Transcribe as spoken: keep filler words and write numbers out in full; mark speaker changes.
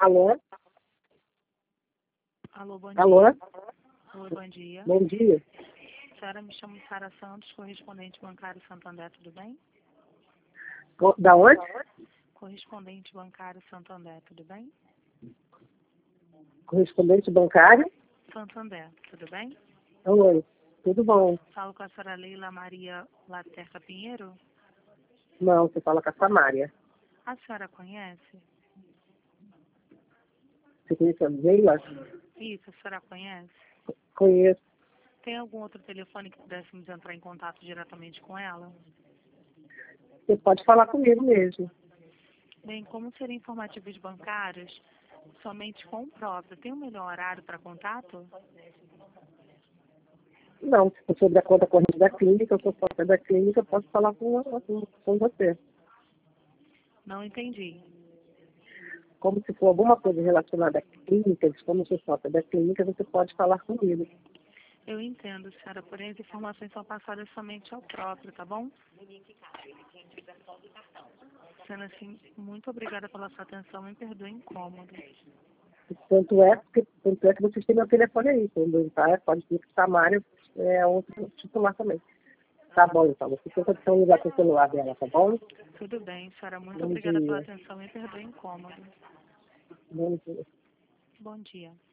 Speaker 1: Alô?
Speaker 2: Alô, bom dia.
Speaker 1: Alô?
Speaker 2: Oi, bom dia.
Speaker 1: Bom dia.
Speaker 2: A senhora me chama Sara Santos, correspondente bancário Santander, tudo bem?
Speaker 1: Co- Da onde?
Speaker 2: Correspondente bancário Santander, tudo bem?
Speaker 1: Correspondente bancário?
Speaker 2: Santander, tudo bem?
Speaker 1: Oi. Tudo bom?
Speaker 2: Falo com a senhora Leila Maria Laterca Pinheiro.
Speaker 1: Não, você fala com a Samária.
Speaker 2: A senhora conhece?
Speaker 1: Você conhece a Leila?
Speaker 2: Isso, a senhora conhece?
Speaker 1: Conheço.
Speaker 2: Tem algum outro telefone que pudéssemos entrar em contato diretamente com ela?
Speaker 1: Você pode falar comigo mesmo.
Speaker 2: Bem, como seriam informativos bancários, somente com o próprio, tem um melhor horário para contato?
Speaker 1: Não, se for sobre a conta corrente da clínica, eu sou sócia da clínica, eu posso falar com, com, com você.
Speaker 2: Não entendi.
Speaker 1: Como se for alguma coisa relacionada à clínica, como eu sou sócia da clínica, você pode falar comigo.
Speaker 2: Eu entendo, senhora, porém as informações são passadas somente ao próprio, tá bom? Sendo assim, muito obrigada pela sua atenção e perdoe o incômodo.
Speaker 1: Tanto é, que, tanto é que vocês têm meu telefone aí. Quando tá, pode dizer que Samária é outro titular também. Tá bom, então. Você tem condição de ligar com o celular dela, tá bom?
Speaker 2: Tudo bem, senhora, muito
Speaker 1: Bom
Speaker 2: obrigada pela
Speaker 1: dia.
Speaker 2: atenção e perdoe o incômodo.
Speaker 1: Bom dia.
Speaker 2: Bom dia.